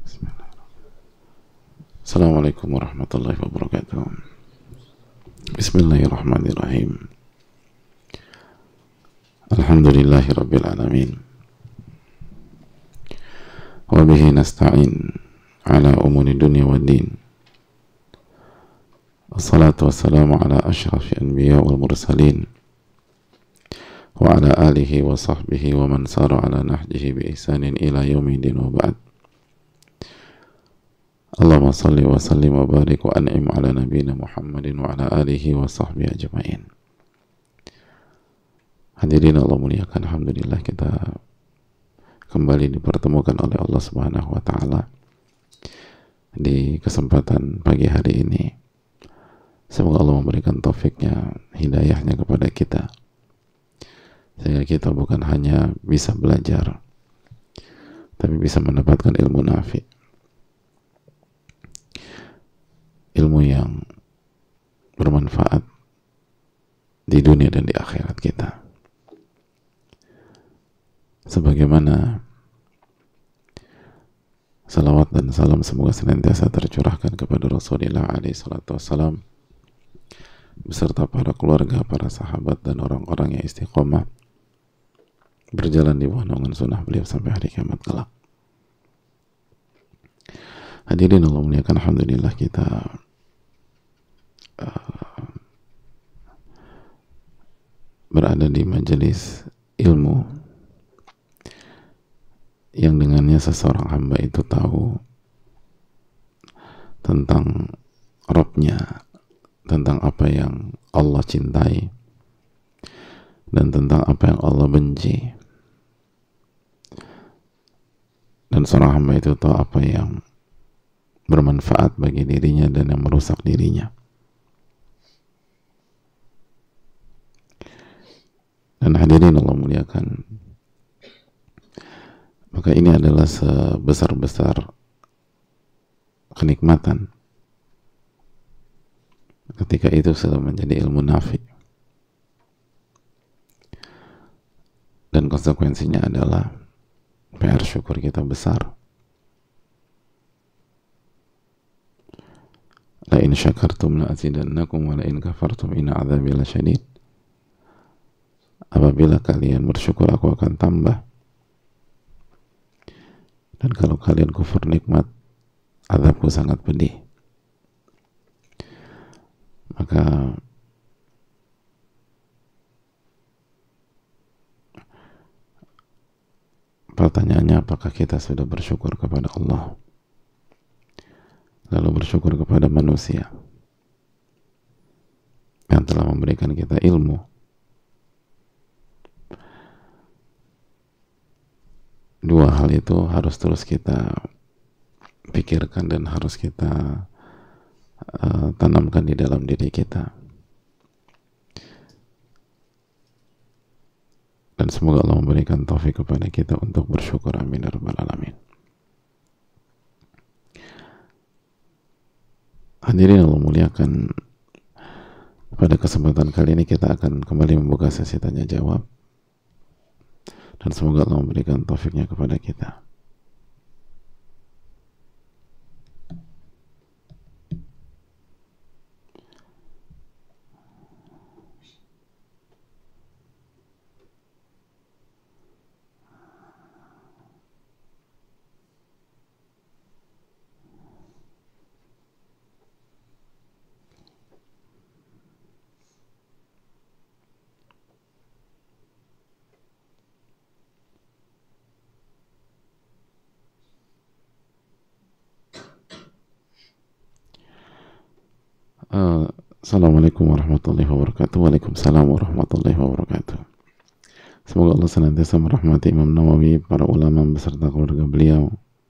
Assalamualaikum warahmatullahi wabarakatuh. Bismillahirrahmanirrahim. Alhamdulillahi rabbil alamin. Wa bihi nasta'in ala umuri dunya wad din. Wassalatu wassalamu ala asyrafil anbiya wal mursalin wa ala alihi wa sahbihi wa man sara ala nahjihi bi ihsanin ila yaumid din wa ba'd. Allahumma salli wa sallim wa barik wa an'im ala nabiyina Muhammadin wa ala alihi wa sahbihi ajma'in. Hadirin Allah muliakan, alhamdulillah kita kembali dipertemukan oleh Allah Subhanahu wa taala di kesempatan pagi hari ini. Semoga Allah memberikan taufiknya, hidayahnya kepada kita, sehingga kita bukan hanya bisa belajar, tapi bisa mendapatkan ilmu nafi, ilmu yang bermanfaat di dunia dan di akhirat kita. Sebagaimana salawat dan salam semoga senantiasa tercurahkan kepada Rasulullah SAW beserta para keluarga, para sahabat, dan orang-orang yang istiqomah berjalan di bawah naungan sunnah beliau sampai hari kiamat kelak. Hadirin Allah muliakan, alhamdulillah kita berada di majelis ilmu yang dengannya seseorang hamba itu tahu tentang Rabb-nya, tentang apa yang Allah cintai dan tentang apa yang Allah benci, dan seorang hamba itu tahu apa yang bermanfaat bagi dirinya dan yang merusak dirinya. Dan hadirin Allah muliakan, maka ini adalah sebesar-besar kenikmatan ketika itu sudah menjadi ilmu nafi, dan konsekuensinya adalah PR syukur kita besar. La in syakartum la azidannakum wa la in kafartum inna adzabi lasyadid. Apabila kalian bersyukur aku akan tambah, dan kalau kalian kufur nikmat azabku sangat pedih. Maka pertanyaannya, apakah kita sudah bersyukur kepada Allah, lalu bersyukur kepada manusia yang telah memberikan kita ilmu? Dua hal itu harus terus kita pikirkan dan harus kita tanamkan di dalam diri kita, dan semoga Allah memberikan taufik kepada kita untuk bersyukur, amin ya rabbal alamin. Hadirin Allah muliakan, pada kesempatan kali ini kita akan kembali membuka sesi tanya jawab, dan semoga Allah memberikan taufiknya kepada kita. Assalamualaikum warahmatullahi wabarakatuh. Waalaikumsalam warahmatullahi wabarakatuh. Semoga Allah senantiasa merahmati Imam Nawawi, para ulama beserta keluarga beliau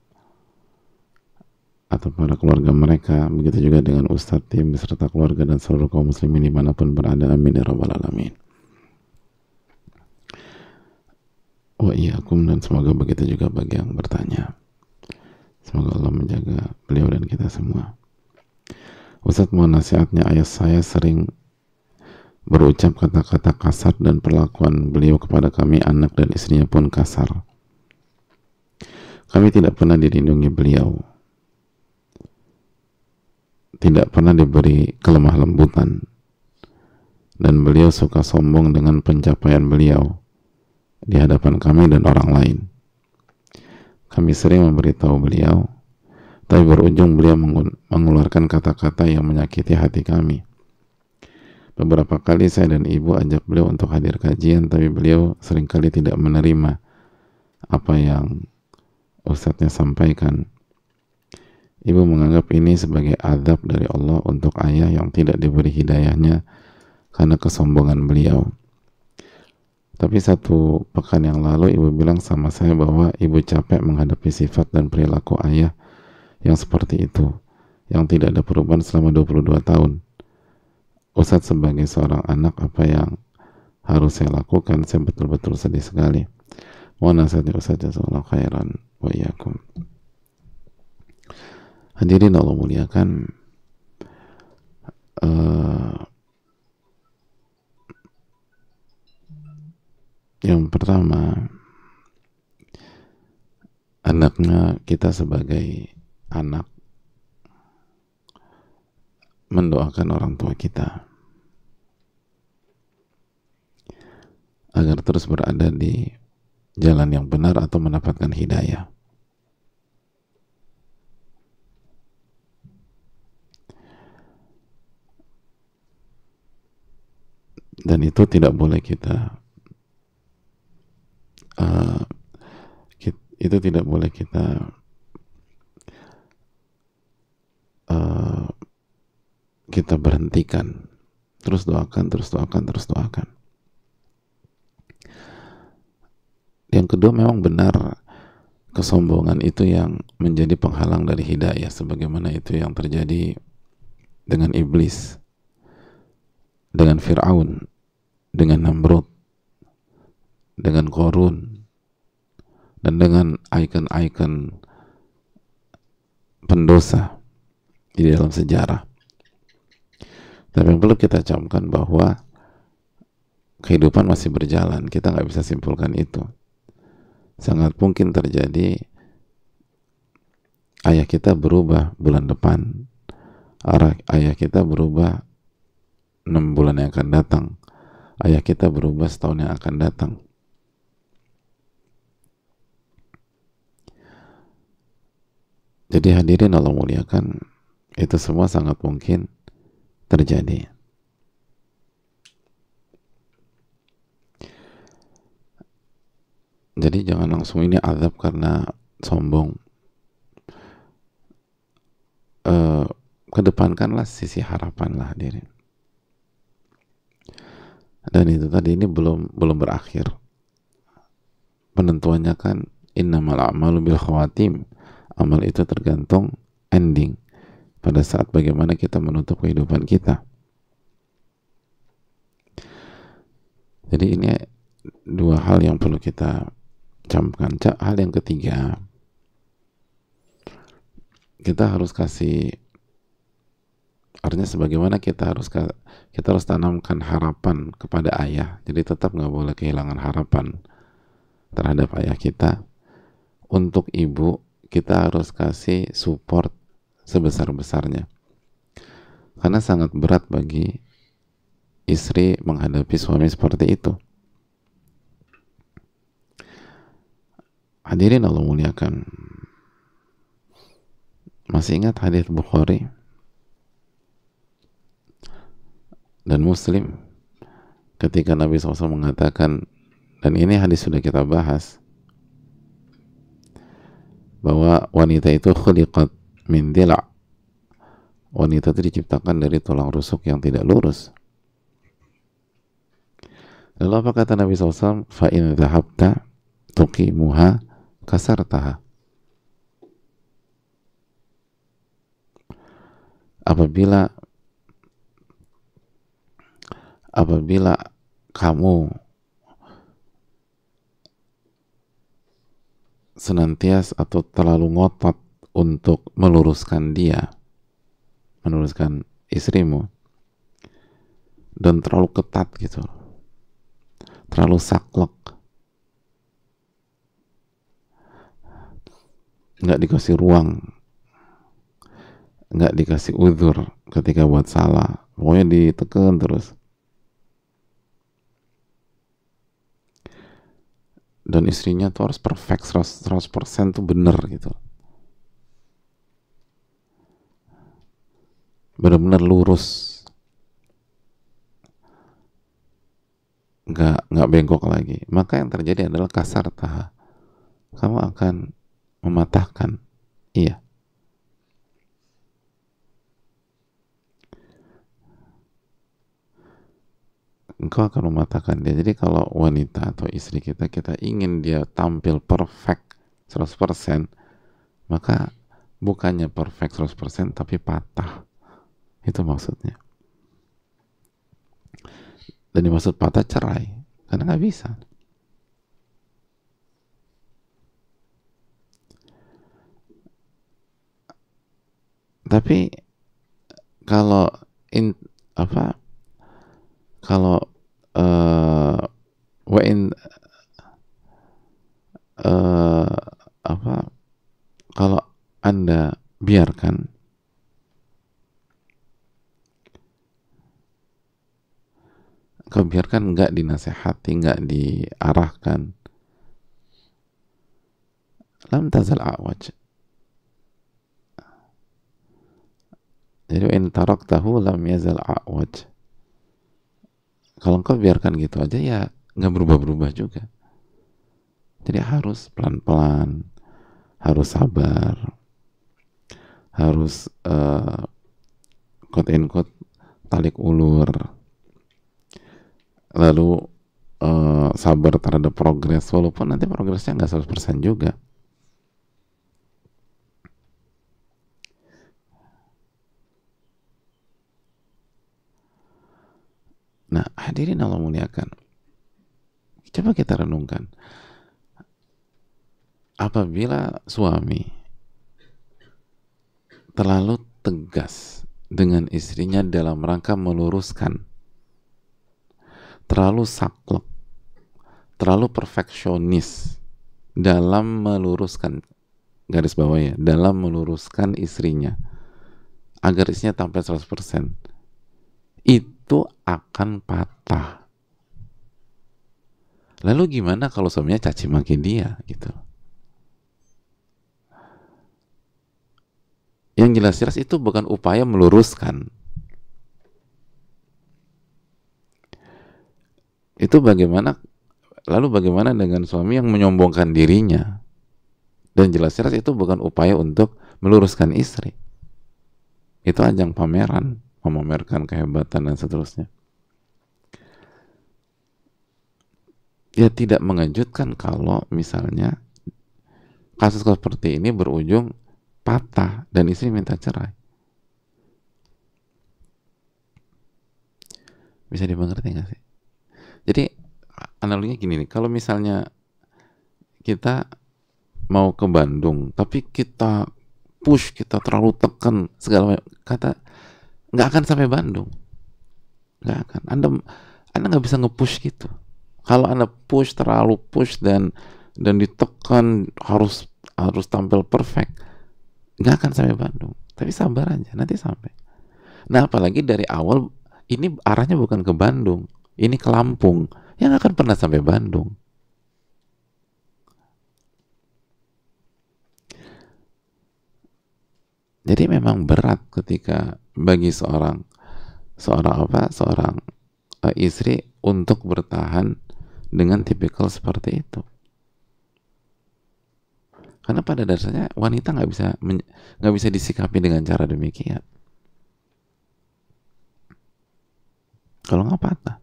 atau para keluarga mereka, begitu juga dengan Ustadz, tim beserta keluarga dan seluruh kaum muslimin dimanapun berada, amin ya rabbal alamin. Wa iyyakum, dan semoga begitu juga bagi yang bertanya. Semoga Allah menjaga beliau dan kita semua. Ustadz, mohon nasihatnya, ayah saya sering berucap kata-kata kasar dan perlakuan beliau kepada kami anak dan istrinya pun kasar. kami tidak pernah dilindungi beliau, tidak pernah diberi kelemah lembutan, dan beliau suka sombong dengan pencapaian beliau di hadapan kami dan orang lain. Kami sering memberitahu beliau, tapi berujung beliau mengeluarkan kata-kata yang menyakiti hati kami. Beberapa kali saya dan ibu ajak beliau untuk hadir kajian, tapi beliau seringkali tidak menerima apa yang ustadznya sampaikan. Ibu menganggap ini sebagai azab dari Allah untuk ayah yang tidak diberi hidayahnya karena kesombongan beliau. Tapi 1 pekan yang lalu ibu bilang sama saya bahwa ibu capek menghadapi sifat dan perilaku ayah yang seperti itu, yang tidak ada perubahan selama 22 tahun. Ustadz, sebagai seorang anak, apa yang harus saya lakukan? Saya betul-betul sedih sekali. Mohon nasihatnya Ustadz, jazakallahu khairan wa iyyakum. Hadirin Allah muliakan, yang pertama, hendaknya kita sebagai anak mendoakan orang tua kita agar terus berada di jalan yang benar atau mendapatkan hidayah. Dan itu tidak boleh kita kita berhentikan. Terus doakan. Yang kedua, memang benar kesombongan itu yang menjadi penghalang dari hidayah, sebagaimana itu yang terjadi dengan iblis, dengan Fir'aun, dengan Namrud, dengan Qarun, dan dengan ikon-ikon pendosa di dalam sejarah. Tapi yang perlu kita camkan bahwa kehidupan masih berjalan, kita nggak bisa simpulkan itu. Sangat mungkin terjadi ayah kita berubah bulan depan, ayah kita berubah 6 bulan yang akan datang, ayah kita berubah setahun yang akan datang. Jadi hadirin Allah muliakan, itu semua sangat mungkin terjadi. Jadi jangan langsung ini azab karena sombong. Kedepankanlah sisi harapan lah hadirin. Dan itu tadi, ini belum berakhir. Penentuannya kan innamal a'malu bil khawatim. Amal itu tergantung ending, pada saat bagaimana kita menutup kehidupan kita. Jadi ini 2 hal yang perlu kita camkan. Hal yang ketiga, kita harus kasih, artinya sebagaimana kita harus tanamkan harapan kepada ayah. Jadi tetap nggak boleh kehilangan harapan terhadap ayah kita. Untuk ibu, kita harus kasih support sebesar-besarnya, karena sangat berat bagi istri menghadapi suami seperti itu. Hadirin Allah muliakan, masih ingat hadis Bukhari dan Muslim ketika Nabi SAW mengatakan, dan ini hadis sudah kita bahas, bahwa wanita itu khuliqat min dila', wanita itu diciptakan dari tulang rusuk yang tidak lurus. Lalu apa kata Nabi SAW? Fa in dhahabta tuqimuha kasartaha. Apabila kamu senantiasa atau terlalu ngotot untuk meluruskan istrimu, dan terlalu ketat gitu, terlalu saklek, nggak dikasih ruang, nggak dikasih uzur ketika buat salah, pokoknya ditekan terus. Dan istrinya tuh harus perfect 100% tuh bener gitu, benar-benar lurus, nggak bengkok lagi. Maka yang terjadi adalah kasar taha, kamu akan mematahkan, iya, engkau akan mematahkan dia. Jadi kalau wanita atau istri kita, kita ingin dia tampil perfect 100%, maka bukannya perfect 100% tapi patah. Itu maksudnya. Dan dimaksud patah cerai, karena nggak bisa. Tapi kalau apa, kalau wa in apa, kalau Anda biarkan, kau biarkan, nggak dinasehati, nggak diarahkan, lam tazal a'waj. Jadi in taraktahu lam yazal a'waj. Kalau engkau biarkan gitu aja, ya nggak berubah-berubah juga. Jadi harus pelan-pelan, harus sabar, harus quote in quote talik ulur, lalu sabar terhadap progres, walaupun nanti progresnya nggak 100% juga. Nah, hadirin Allah muliakan, coba kita renungkan, apabila suami terlalu tegas dengan istrinya dalam rangka meluruskan, terlalu saklek, terlalu perfeksionis dalam meluruskan, garis bawah ya, dalam meluruskan istrinya agar istrinya tampil 100%, itu akan patah. Lalu gimana kalau suaminya caci maki dia gitu? Yang jelas-jelas itu bukan upaya meluruskan. Itu bagaimana, lalu bagaimana dengan suami yang menyombongkan dirinya? Dan jelas-jelas itu bukan upaya untuk meluruskan istri. Itu ajang pameran, memamerkan kehebatan dan seterusnya. Ya tidak mengejutkan kalau misalnya kasus seperti ini berujung patah dan istri minta cerai. Bisa dimengerti nggak sih? Jadi analoginya gini nih, kalau misalnya kita mau ke Bandung, tapi kita push, kita terlalu tekan segala kata, nggak akan sampai Bandung, nggak akan. Anda nggak bisa nge-push gitu. Kalau Anda push, terlalu push dan ditekan harus tampil perfect, nggak akan sampai Bandung. Tapi sabar aja, nanti sampai. Nah, apalagi dari awal ini arahnya bukan ke Bandung, ini ke Lampung, yang akan pernah sampai Bandung. Jadi memang berat ketika bagi seorang istri untuk bertahan dengan tipikal seperti itu. Karena pada dasarnya wanita nggak bisa disikapi dengan cara demikian. Kalau nggak patah.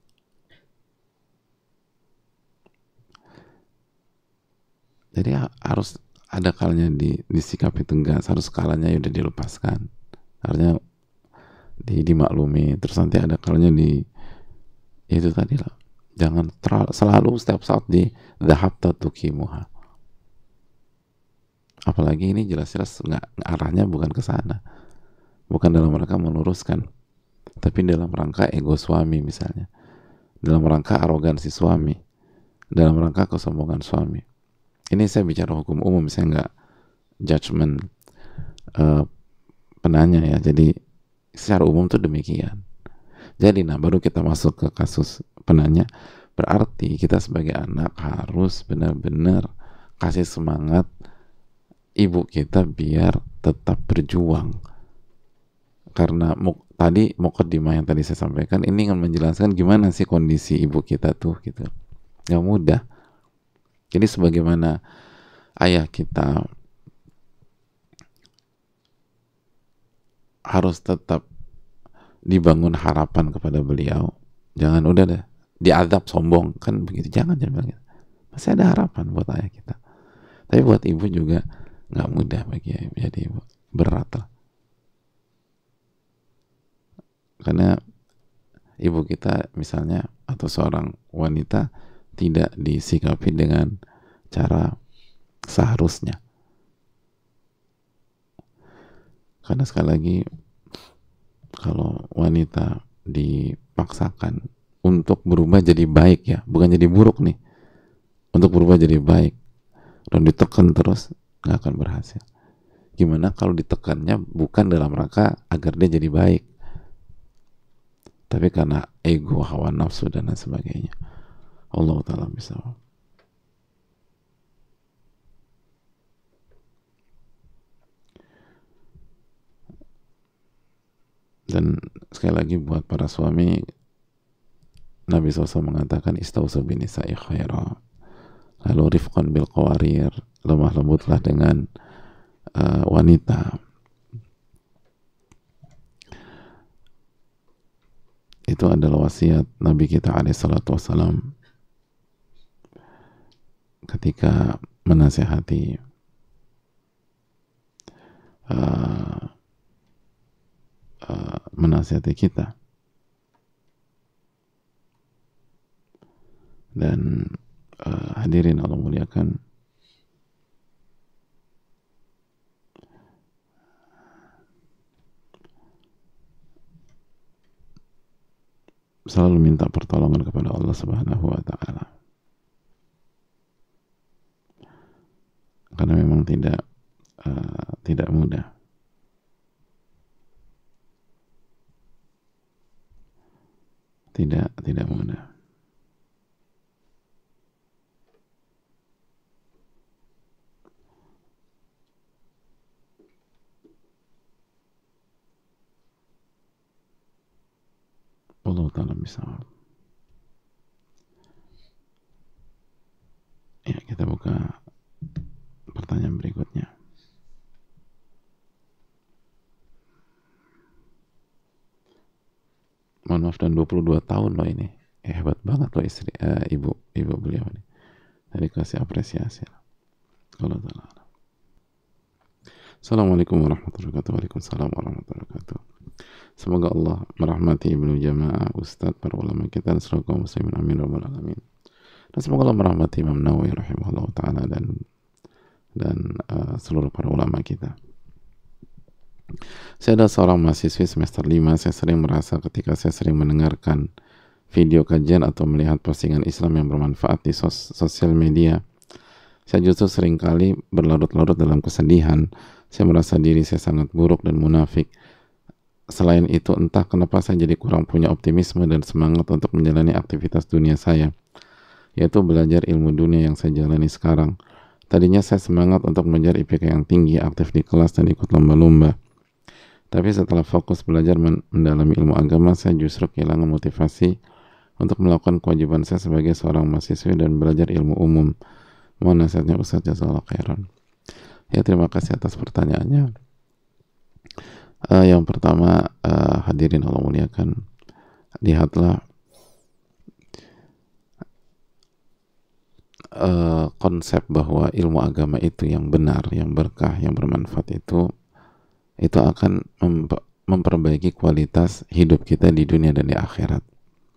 Jadi harus ada kalanya disikapi tegas, harus kalanya udah dilepaskan, harusnya dimaklumi, terus nanti ada kalanya itu tadi lah, jangan selalu setiap saat di dhahabta tuqimuha. Apalagi ini jelas-jelas nggak, arahnya bukan ke sana, bukan dalam rangka meluruskan, tapi dalam rangka ego suami misalnya, dalam rangka arogansi suami, dalam rangka kesombongan suami. Ini saya bicara hukum umum, saya judgement penanya ya. Jadi secara umum tuh demikian. Jadi baru kita masuk ke kasus penanya, berarti kita sebagai anak harus benar-benar kasih semangat ibu kita biar tetap berjuang. Karena tadi mukadimah yang tadi saya sampaikan ini ingin menjelaskan gimana sih kondisi ibu kita tuh gitu. Gak mudah. Jadi sebagaimana ayah kita harus tetap dibangun harapan kepada beliau, jangan udah deh diazab sombong kan begitu, jangan bilang gitu. Masih ada harapan buat ayah kita, tapi buat ibu juga nggak mudah bagi jadi ibu, berat lah, karena ibu kita misalnya atau seorang wanita tidak disikapi dengan cara seharusnya, karena sekali lagi kalau wanita dipaksakan untuk berubah jadi baik ya, bukan jadi buruk nih, untuk berubah jadi baik dan ditekan terus, nggak akan berhasil. Gimana kalau ditekannya bukan dalam rangka agar dia jadi baik, tapi karena ego, hawa nafsu dan lain sebagainya. Allah Ta'ala bisa. Dan sekali lagi buat para suami, Nabi SAW mengatakan istausu binisa'i khaira, lalu rifqan bil qawarir, lemah lembutlah dengan wanita. Itu adalah wasiat Nabi kita alaihissalam ketika menasihati kita. Dan hadirin Allah muliakan, selalu minta pertolongan kepada Allah Subhanahu wa Ta'ala, karena memang tidak mudah. Tidak mudah. Allah Ta'ala bisa. Ya, kita buka pertanyaan berikutnya. Mohon maaf, dan 22 tahun loh ini. Hebat banget loh ibu beliau ini. Tadi kasih apresiasi. Allah Ta'ala. Assalamualaikum warahmatullahi wabarakatuh. Waalaikumsalam warahmatullahi wabarakatuh. Semoga Allah merahmati Ibnu Jamaah, Ustadz, para ulama kita, dan seluruh kaum muslimin, amin rabbal alamin. Dan semoga Allah merahmati Imam Nawawi rahimahullah ta'ala dan seluruh para ulama kita. Saya adalah seorang mahasiswi semester 5. Saya sering merasa ketika saya sering mendengarkan video kajian atau melihat postingan Islam yang bermanfaat di sosial media, saya justru seringkali berlarut-larut dalam kesedihan. Saya merasa diri saya sangat buruk dan munafik. Selain itu, entah kenapa saya jadi kurang punya optimisme dan semangat untuk menjalani aktivitas dunia saya, yaitu belajar ilmu dunia yang saya jalani sekarang. Tadinya saya semangat untuk mengejar IPK yang tinggi, aktif di kelas, dan ikut lomba-lomba. Tapi setelah fokus belajar mendalami ilmu agama, saya justru kehilangan motivasi untuk melakukan kewajiban saya sebagai seorang mahasiswa dan belajar ilmu umum. Mohon nasihatnya Ustaz, jazakallahu khairan. Ya, terima kasih atas pertanyaannya. Yang pertama, hadirin Allah muliakan, lihatlah konsep bahwa ilmu agama itu yang benar, yang berkah, yang bermanfaat itu akan memperbaiki kualitas hidup kita di dunia dan di akhirat.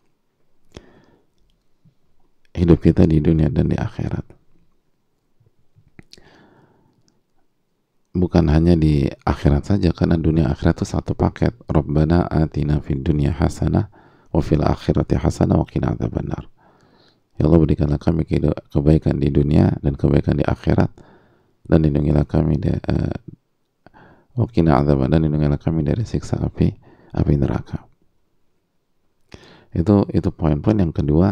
Hidup kita di dunia dan di akhirat. Bukan hanya di akhirat saja, karena dunia akhirat itu satu paket. Rabbana atina fid dunya hasanah wa fil akhirati hasanah wa qina adzabannar. Ya Allah, berikanlah kami kebaikan di dunia dan kebaikan di akhirat, dan lindungilah kami waqina adzaban, dan lindungilah kami dari siksa api neraka. Itu poin-poin yang kedua.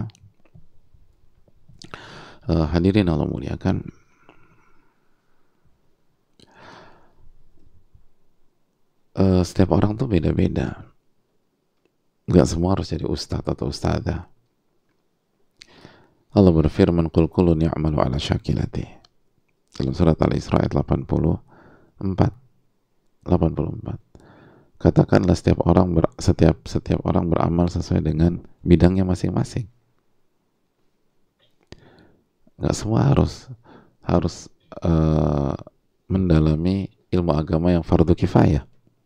Hadirin Allah muliakan, setiap orang tuh beda-beda. Gak semua harus jadi ustadz atau ustadzah. Allah berfirman, qul kullun ya'malu ala syakilati, dalam surat Al-Isra ayat 84. Katakanlah setiap orang beramal sesuai dengan bidangnya masing-masing. Gak semua harus mendalami ilmu agama yang fardu kifayah.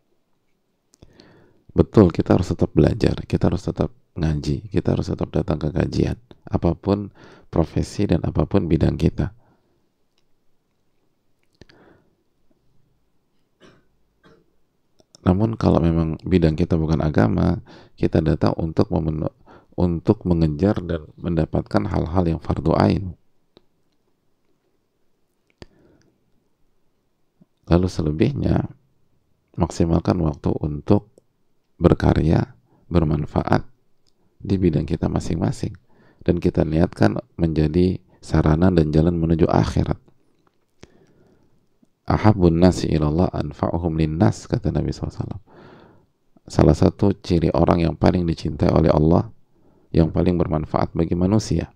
Betul, kita harus tetap belajar, kita harus tetap ngaji, kita harus tetap datang ke kajian, apapun profesi dan apapun bidang kita. Namun kalau memang bidang kita bukan agama, kita datang untuk mengejar dan mendapatkan hal-hal yang fardu ain. Lalu selebihnya, maksimalkan waktu untuk berkarya, bermanfaat di bidang kita masing-masing, dan kita niatkan menjadi sarana dan jalan menuju akhirat. Ahabbun nasi ilallah anfa'uhum linnas, kata Nabi SAW. Salah satu ciri orang yang paling dicintai oleh Allah, yang paling bermanfaat bagi manusia.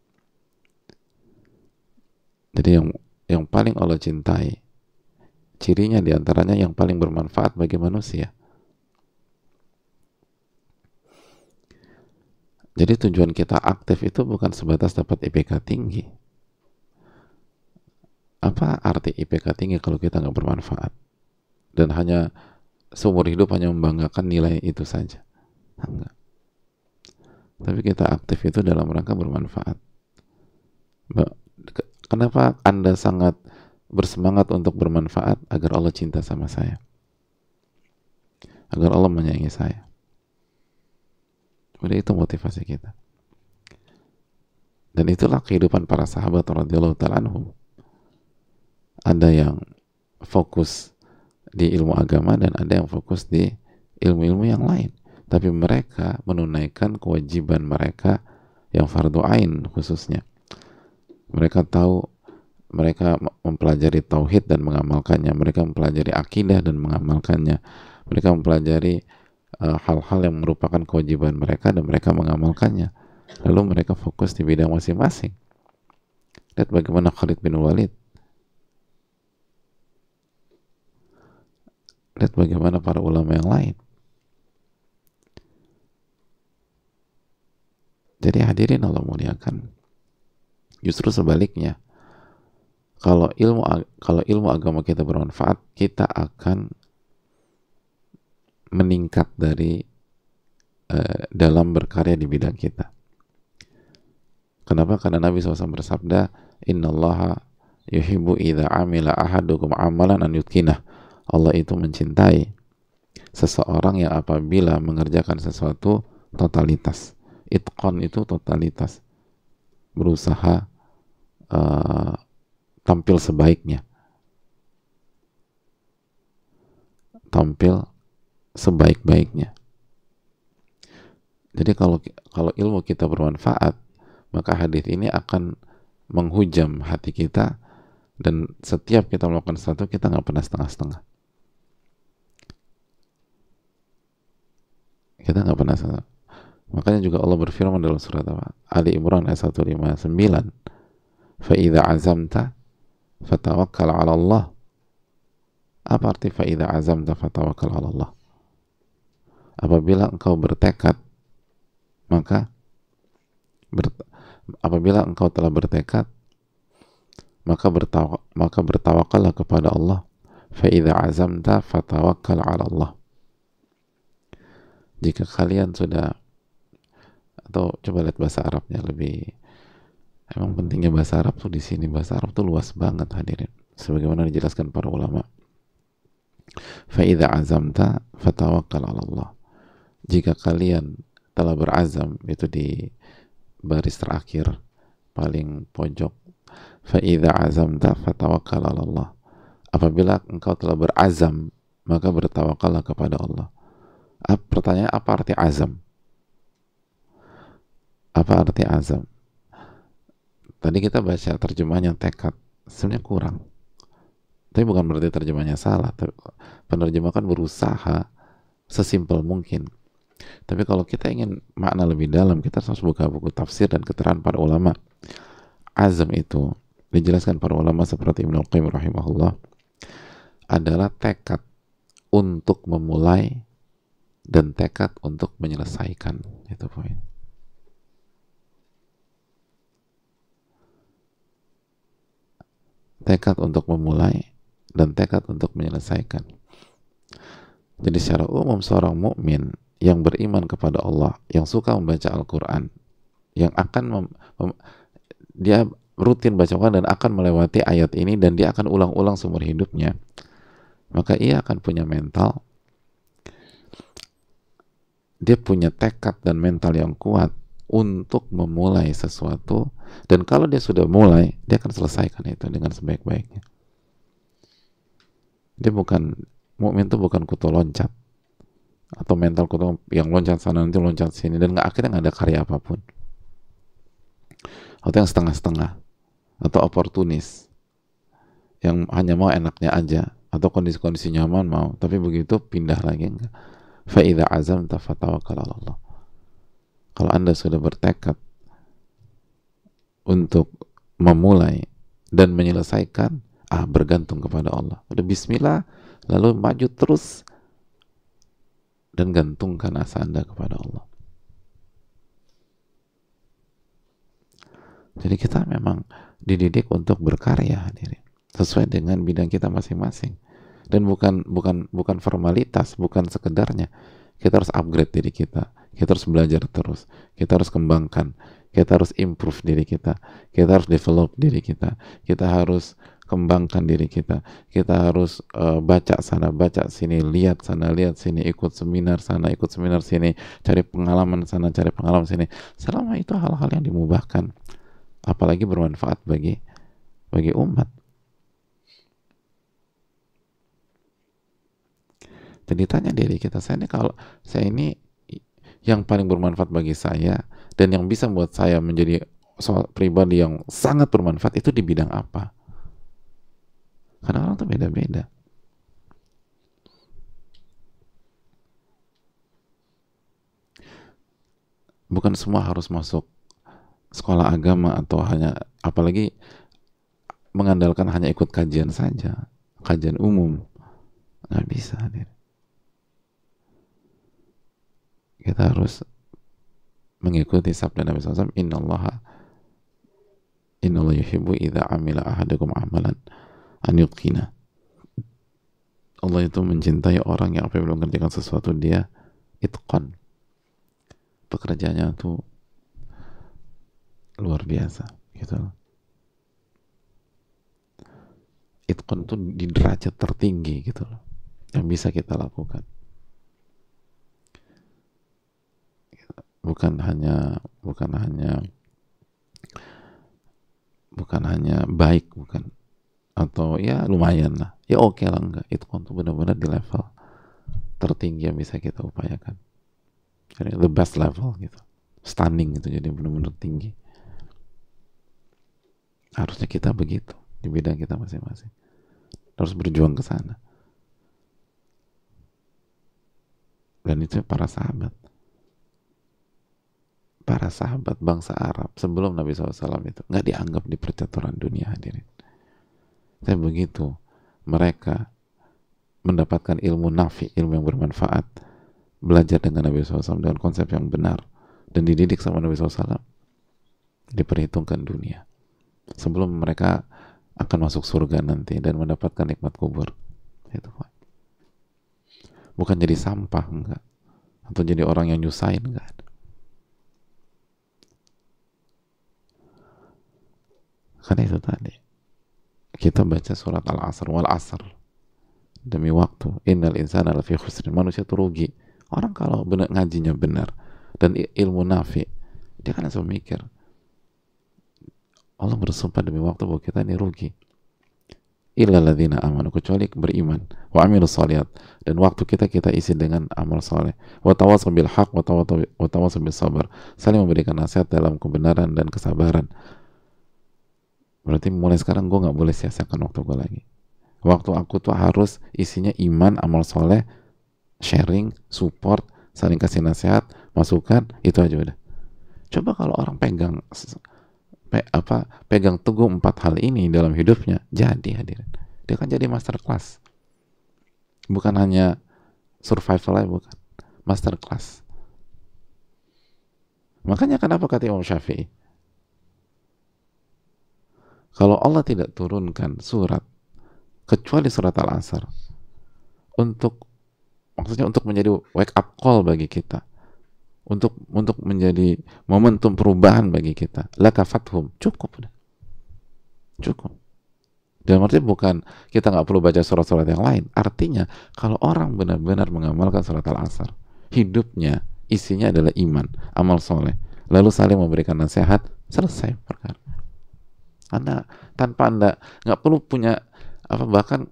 Jadi yang paling Allah cintai, cirinya diantaranya yang paling bermanfaat bagi manusia. Jadi tujuan kita aktif itu bukan sebatas dapat IPK tinggi. Apa arti IPK tinggi kalau kita nggak bermanfaat? Dan hanya seumur hidup hanya membanggakan nilai itu saja. Enggak. Tapi kita aktif itu dalam rangka bermanfaat. Kenapa Anda sangat bersemangat untuk bermanfaat? Agar Allah cinta sama saya. Agar Allah menyayangi saya. Udah, itu motivasi kita. Dan itulah kehidupan para sahabat radhiyallahu ta'ala anhum. Ada yang fokus di ilmu agama dan ada yang fokus di ilmu-ilmu yang lain. Tapi mereka menunaikan kewajiban mereka yang fardu ain khususnya. Mereka tahu, mereka mempelajari tauhid dan mengamalkannya. Mereka mempelajari akidah dan mengamalkannya. Mereka mempelajari hal-hal yang merupakan kewajiban mereka dan mereka mengamalkannya. Lalu mereka fokus di bidang masing-masing. Lihat bagaimana Khalid bin Walid. Lihat bagaimana para ulama yang lain. Jadi hadirin Allah muliakan, justru sebaliknya, kalau ilmu agama kita bermanfaat, kita akan meningkat dalam berkarya di bidang kita. Kenapa? Karena Nabi SAW bersabda, innallaha yuhibbu idza amila ahadukum amalan an yutqinah. Allah itu mencintai seseorang yang apabila mengerjakan sesuatu totalitas. Itqan itu totalitas, berusaha tampil sebaiknya, tampil sebaik-baiknya. Jadi kalau ilmu kita bermanfaat, maka hadis ini akan menghujam hati kita, dan setiap kita melakukan sesuatu kita nggak pernah setengah-setengah. Kita nggak pernah setengah. Makanya juga Allah berfirman dalam surat Ali Imran ayat 159, فَإِذَا عَزَمْتَ فَتَوَكَّلْ عَلَى اللَّهِ. Apa arti فَإِذَا عَزَمْتَ فَتَوَكَّلْ عَلَى اللَّهِ? Apabila engkau bertekad, apabila engkau telah bertekad, maka bertawakallah kepada Allah. فَإِذَا عَزَمْتَ فَتَوَكَّلْ عَلَى اللَّهِ. Jika kalian sudah, atau coba lihat bahasa Arabnya, emang pentingnya bahasa Arab tuh di sini. Bahasa Arab tuh luas banget hadirin, sebagaimana dijelaskan para ulama. فَإِذَا عَزَمْتَ فَتَوَكَّلْ عَلَى اللَّهِ. Jika kalian telah berazam, itu di baris terakhir paling pojok, fa idza azamta fatawakkal 'ala Allah. Apabila engkau telah berazam, maka bertawakallah kepada Allah. Pertanyaan, apa arti azam? Apa arti azam? Tadi kita baca terjemahannya tekad, sebenarnya kurang. Tapi bukan berarti terjemahnya salah. Penerjemah kan berusaha sesimpel mungkin. Tapi kalau kita ingin makna lebih dalam, kita harus buka buku tafsir dan keterangan para ulama. Azam itu dijelaskan para ulama seperti Ibnu Qayyim rahimahullah adalah tekad untuk memulai dan tekad untuk menyelesaikan. Itu poin. Tekad untuk memulai dan tekad untuk menyelesaikan. Jadi secara umum seorang mukmin yang beriman kepada Allah, yang suka membaca Al-Quran, yang akan dia rutin baca Quran dan akan melewati ayat ini dan dia akan ulang-ulang seumur hidupnya, maka ia akan punya mental, dia punya tekad dan mental yang kuat untuk memulai sesuatu, dan kalau dia sudah mulai, dia akan selesaikan itu dengan sebaik-baiknya. Dia bukan, mukmin itu bukan kutu loncat atau mental kutu yang loncat sana nanti loncat sini dan akhirnya nggak ada karya apapun, atau yang setengah-setengah, atau oportunis yang hanya mau enaknya aja atau kondisi-kondisi nyaman mau, tapi begitu pindah lagi. Enggak. Fa idza azamta fatawakkal 'ala Allah. Kalau Anda sudah bertekad untuk memulai dan menyelesaikan, bergantung kepada Allah. Udah bismillah, lalu maju terus dan gantungkan asa Anda kepada Allah. Jadi kita memang dididik untuk berkarya, hadirin, sesuai dengan bidang kita masing-masing. Dan bukan formalitas, bukan sekedarnya. Kita harus upgrade diri kita harus belajar terus, kita harus kembangkan, kita harus improve diri kita harus develop diri kita harus kembangkan diri kita harus baca sana, baca sini, lihat sana, lihat sini, ikut seminar sana, ikut seminar sini, cari pengalaman sana, cari pengalaman sini. Selama itu hal-hal yang dimubahkan, apalagi bermanfaat bagi umat. Jadi tanya diri kita, saya ini yang paling bermanfaat bagi saya dan yang bisa membuat saya menjadi pribadi yang sangat bermanfaat itu di bidang apa? Karena orang tuh beda-beda. Bukan semua harus masuk sekolah agama atau hanya, apalagi mengandalkan hanya ikut kajian saja, kajian umum. Nggak bisa, hadir. Kita harus mengikuti sabda Nabi SAW, Innallaha yuhibbu idza amila ahadukum amalan an yutqina. Allah itu mencintai orang yang apabila mengerjakan sesuatu dia itqan, pekerjaannya tuh luar biasa gitu. Itqan tuh di derajat tertinggi gitu loh, yang bisa kita lakukan. Bukan hanya baik, bukan, atau ya lumayan lah, ya oke lah, enggak. Itu untuk benar-benar di level tertinggi yang bisa kita upayakan. Jadi the best level gitu, stunning gitu, jadi benar-benar tinggi. Harusnya kita begitu di bidang kita masing-masing, harus berjuang ke sana. Dan itu para sahabat bangsa Arab sebelum Nabi SAW itu nggak dianggap di percaturan dunia, hadirin. Tapi begitu mereka mendapatkan ilmu nafi, ilmu yang bermanfaat, belajar dengan Nabi SAW dengan konsep yang benar dan dididik sama Nabi SAW, diperhitungkan dunia sebelum mereka akan masuk surga nanti dan mendapatkan nikmat kubur. Itu bukan jadi sampah, enggak, atau jadi orang yang nyusahin, enggak ada. Karena itu tadi kita baca surat Al-Asr, wal asr, demi waktu, innal insana lafi khusrin, manusia itu rugi. Orang kalau benar ngajinya benar dan ilmu nafi, dia kan langsung mikir Allah bersumpah demi waktu bahwa kita ini rugi. Illa ladzina amanu, kecuali beriman, wa amilus shalihat, dan waktu kita isi dengan amal soleh, wa tawassaw bil haq wa tawassaw bis sabr, saling memberikan nasihat dalam kebenaran dan kesabaran. Berarti mulai sekarang gue nggak boleh sia-siakan waktu gue lagi. Waktu aku tuh harus isinya iman, amal soleh, sharing, support, saling kasih nasihat, masukan, itu aja udah. Coba kalau orang pegang teguh 4 hal ini dalam hidupnya, jadi hadirin, dia kan jadi master class, bukan hanya survival aja, bukan, master class. Makanya kenapa kata Imam Syafi'i, kalau Allah tidak turunkan surat kecuali surat Al-Asr maksudnya untuk menjadi wake up call bagi kita, untuk menjadi momentum perubahan bagi kita, lakafathum, cukup. Dan artinya bukan kita nggak perlu baca surat-surat yang lain. Artinya kalau orang benar-benar mengamalkan surat Al-Asr, hidupnya isinya adalah iman, amal soleh, lalu saling memberikan nasihat, selesai perkara. Tanpa anda nggak perlu punya bahkan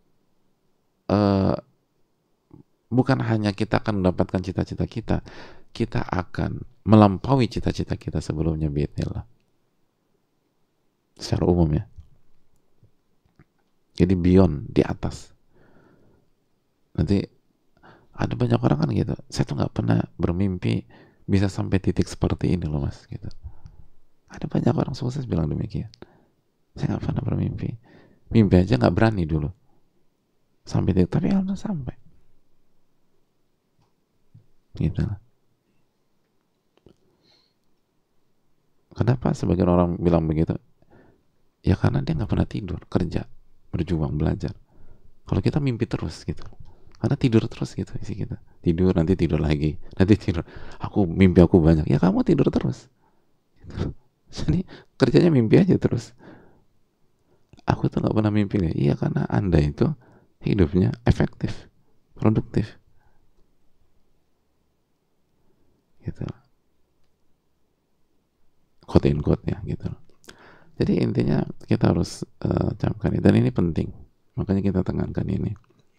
bukan hanya kita akan mendapatkan cita-cita kita akan melampaui cita-cita kita sebelumnya, biidznillah, secara umum ya. Jadi beyond, di atas. Nanti ada banyak orang kan gitu, saya tuh nggak pernah bermimpi bisa sampai titik seperti ini loh mas, gitu. Ada banyak orang sukses bilang demikian. Saya nggak pernah bermimpi, mimpi aja nggak berani dulu sampai titik, tapi alhamdulillah sampai, gitu. Kenapa sebagian orang bilang begitu? Ya karena dia nggak pernah tidur, kerja, berjuang, belajar. Kalau kita mimpi terus gitu, karena tidur terus gitu isi kita, tidur, nanti tidur lagi, nanti tidur, mimpi aku banyak, ya kamu tidur terus gitu. Jadi kerjanya mimpi aja terus. Aku tuh nggak pernah mimpi nih. Iya karena anda itu hidupnya efektif, produktif, gitu, quote in quote ya, gitu. Jadi intinya kita harus camkan ini, dan ini penting, makanya kita tekankan ini.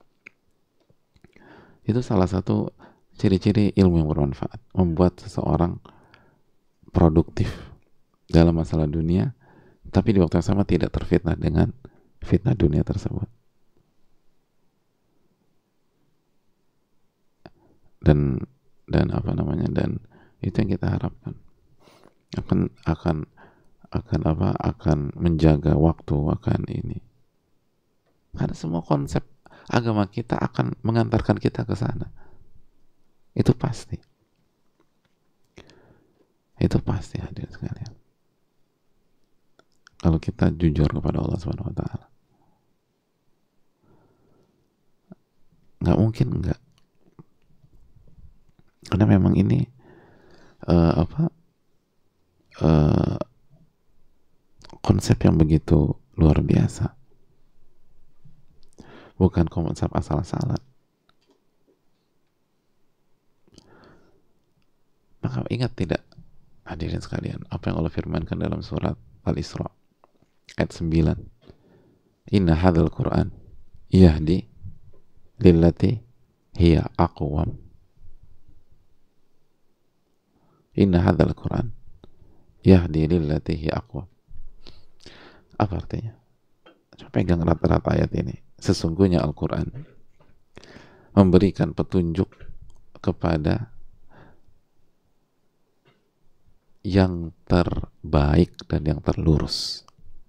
Itu salah satu ciri-ciri ilmu yang bermanfaat, membuat seseorang produktif dalam masalah dunia, tapi di waktu yang sama tidak terfitnah dengan fitnah dunia tersebut. Dan dan itu yang kita harapkan, akan menjaga waktu, akan ini, karena semua konsep agama kita akan mengantarkan kita ke sana, itu pasti hadirin sekalian, kalau kita jujur kepada Allah Subhanahu Wa Taala. Nggak mungkin enggak, karena memang ini konsep yang begitu luar biasa, bukan konsep asal-asalan. Maka ingat tidak hadirin sekalian, apa yang Allah firmankan dalam surat Al-Isra ayat 9, inna hadzal Qur'an yahdi lillati hiya aqwam. Inna hadzal Qur'an yahdi lillati hiya aqwam. Apa artinya? Coba pegang erat-erat ayat ini. Sesungguhnya Al-Quran memberikan petunjuk kepada yang terbaik dan yang terlurus.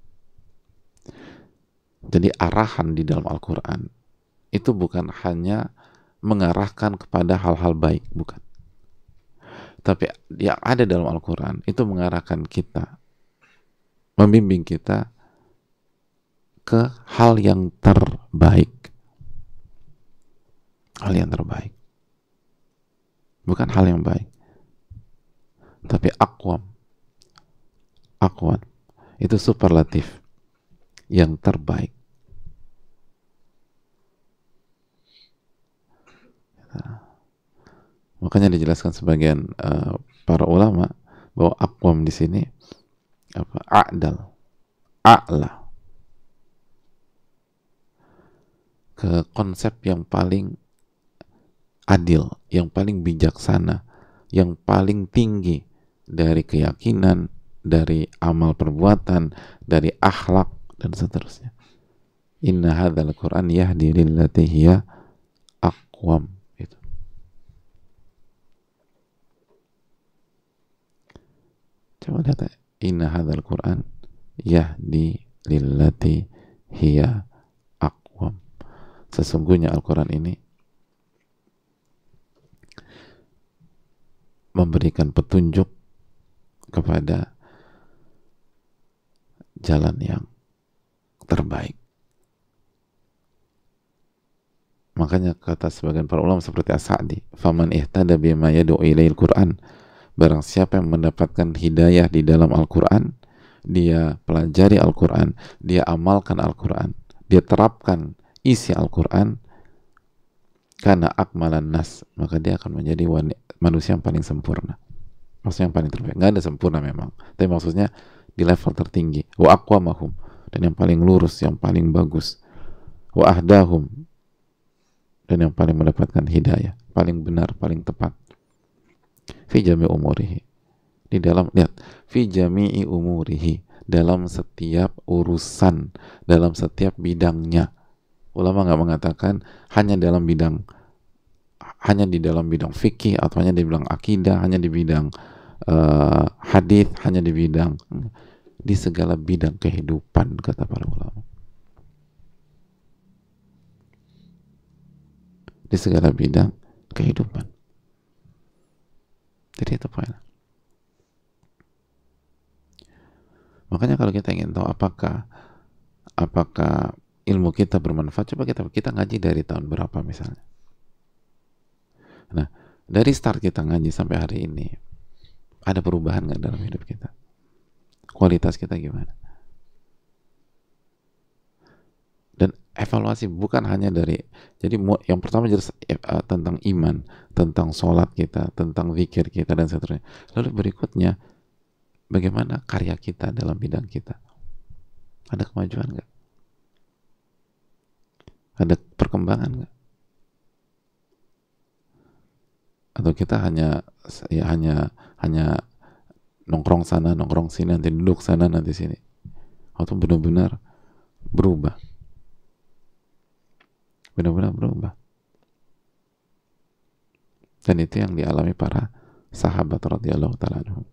Jadi arahan di dalam Al-Quran itu bukan hanya mengarahkan kepada hal-hal baik, bukan. Tapi yang ada dalam Al-Quran itu mengarahkan kita, membimbing kita ke hal yang terbaik. Hal yang terbaik. Bukan hal yang baik. Tapi aqwam. Aqwam. Itu superlatif. Yang terbaik. Makanya dijelaskan sebagian para ulama bahwa aqwam di sini apa a'dal, a'la, ke konsep yang paling adil, yang paling bijaksana, yang paling tinggi dari keyakinan, dari amal perbuatan, dari akhlak dan seterusnya. Inna hadzal Qur'an yahdi lillati hiya aqwam. Itu. Coba lihat, inna hadzal Qur'an yahdi lillati hiya aqwam. Sesungguhnya Al-Quran ini memberikan petunjuk kepada jalan yang terbaik. Makanya kata sebagian para ulama seperti As-Sa'di, faman ihtada bima yad'u ilail Qur'an, barang siapa yang mendapatkan hidayah di dalam Al-Quran, dia pelajari Al-Quran, dia amalkan Al-Quran, dia terapkan isi Al-Quran, karena akmalan nas, maka dia akan menjadi manusia yang paling sempurna. Maksudnya yang paling terbaik. Nggak ada sempurna memang, tapi maksudnya di level tertinggi. Wa aqwamahum, dan yang paling lurus, yang paling bagus. Wa ahdahum, dan yang paling mendapatkan hidayah, paling benar, paling tepat. Fi jami umurihi, di dalam, lihat, fi jami'i umurihi, dalam setiap urusan, dalam setiap bidangnya. Ulama nggak mengatakan hanya di dalam bidang fikih, atau hanya di bidang akidah, hanya di bidang hadis, hanya di bidang, di segala bidang kehidupan, kata para ulama. Di segala bidang kehidupan. Jadi itu poin. Makanya kalau kita ingin tahu apakah ilmu kita bermanfaat, coba kita ngaji dari tahun berapa misalnya. Nah, dari start kita ngaji sampai hari ini, ada perubahan nggak dalam hidup kita? Kualitas kita gimana? Dan evaluasi bukan hanya dari, jadi yang pertama jelas tentang iman, tentang sholat kita, tentang zikir kita dan seterusnya. Lalu berikutnya, bagaimana karya kita dalam bidang kita? Ada kemajuan nggak? Ada perkembangan nggak? Atau kita hanya nongkrong sana, nongkrong sini, nanti duduk sana, nanti sini? Atau benar-benar berubah? Benar-benar berubah. Dan itu yang dialami para sahabat radhiyallahu ta'ala anhum.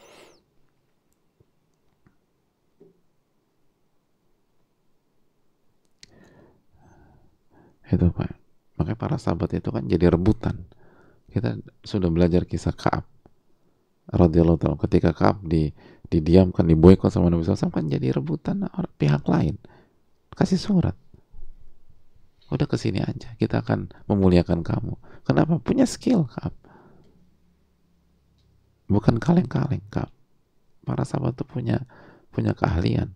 Itu Pak. Makanya para sahabat itu kan jadi rebutan. Kita sudah belajar kisah Ka'ab radhiyallahu ta'ala. Ketika Ka'ab didiamkan, diboykot sama Nabi SAW, kan jadi rebutan pihak lain. Kasih surat. Udah kesini aja, kita akan memuliakan kamu. Kenapa? Punya skill, Ka'ab. Bukan kaleng-kaleng, Ka'ab. Para sahabat itu punya keahlian.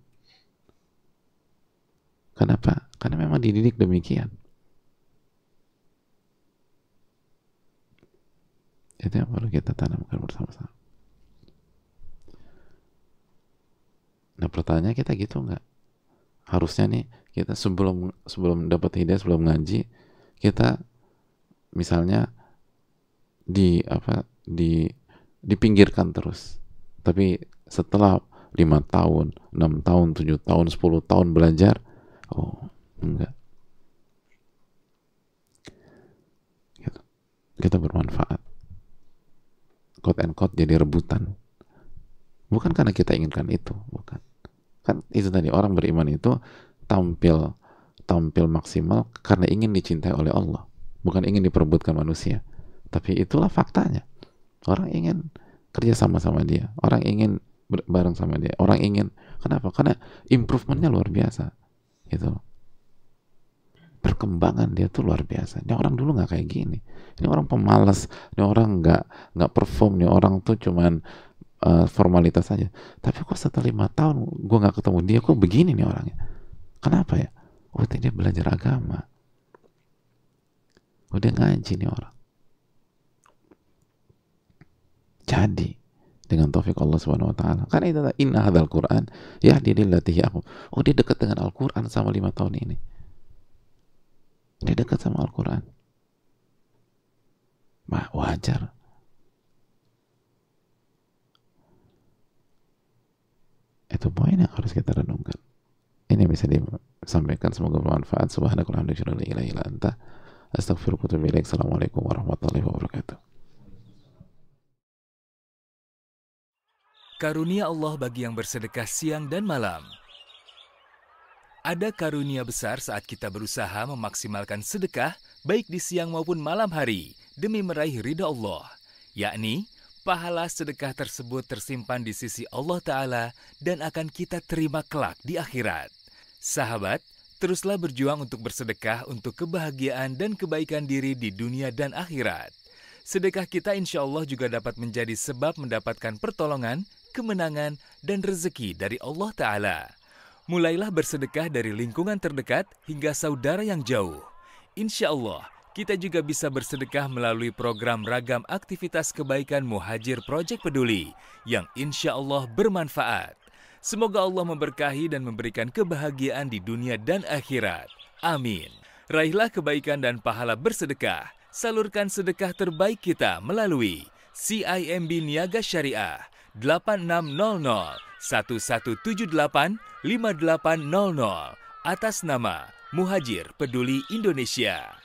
Kenapa? Karena memang dididik demikian. Itu yang perlu kita tanamkan bersama-sama. Nah, pertanyaannya, kita gitu nggak? Harusnya nih, kita sebelum dapat hidayah, sebelum ngaji, kita misalnya dipinggirkan terus. Tapi setelah 5 tahun, 6 tahun, 7 tahun, 10 tahun belajar, oh enggak, kita bermanfaat. Quote and quote jadi rebutan. Bukan karena kita inginkan itu, bukan. Kan itu tadi, orang beriman itu tampil maksimal karena ingin dicintai oleh Allah, bukan ingin diperebutkan manusia. Tapi itulah faktanya. Orang ingin kerja sama dia, orang ingin bareng sama dia, orang ingin, kenapa? Karena improvementnya luar biasa, gitu. Perkembangan dia tuh luar biasa. Ini orang dulu nggak kayak gini. Ini orang pemalas, ini orang nggak perform, ini orang tuh cuman formalitas saja. Tapi kok setelah 5 tahun gue nggak ketemu dia, kok begini nih orangnya? Kenapa ya? Oh, dia belajar agama. Udah ngaji nih orang. Jadi, dengan taufik Allah Subhanahu wa taala. Karena itu inna hadzal Qur'an yahdi lillati hiya aqwam. Oh, dia dekat dengan Al-Qur'an sama 5 tahun ini. Dia dekat sama Al-Qur'an. Wajar. Itu poin yang harus kita renungkan. Ini bisa disampaikan, semoga bermanfaat. Subhanakallahumma wa bihamdika, la ilaha illa anta, astaghfiruka wa atubu ilaik. Assalamualaikum warahmatullahi wabarakatuh. Karunia Allah bagi yang bersedekah siang dan malam. Ada karunia besar saat kita berusaha memaksimalkan sedekah baik di siang maupun malam hari demi meraih ridha Allah, yakni pahala sedekah tersebut tersimpan di sisi Allah Ta'ala dan akan kita terima kelak di akhirat. Sahabat, teruslah berjuang untuk bersedekah untuk kebahagiaan dan kebaikan diri di dunia dan akhirat. Sedekah kita insya Allah juga dapat menjadi sebab mendapatkan pertolongan, kemenangan, dan rezeki dari Allah Ta'ala. Mulailah bersedekah dari lingkungan terdekat hingga saudara yang jauh. Insya Allah, kita juga bisa bersedekah melalui program ragam aktivitas kebaikan Muhajir Project Peduli yang insya Allah bermanfaat. Semoga Allah memberkahi dan memberikan kebahagiaan di dunia dan akhirat. Amin. Raihlah kebaikan dan pahala bersedekah. Salurkan sedekah terbaik kita melalui CIMB Niaga Syariah 8600 1178 5800 atas nama Muhajir Peduli Indonesia.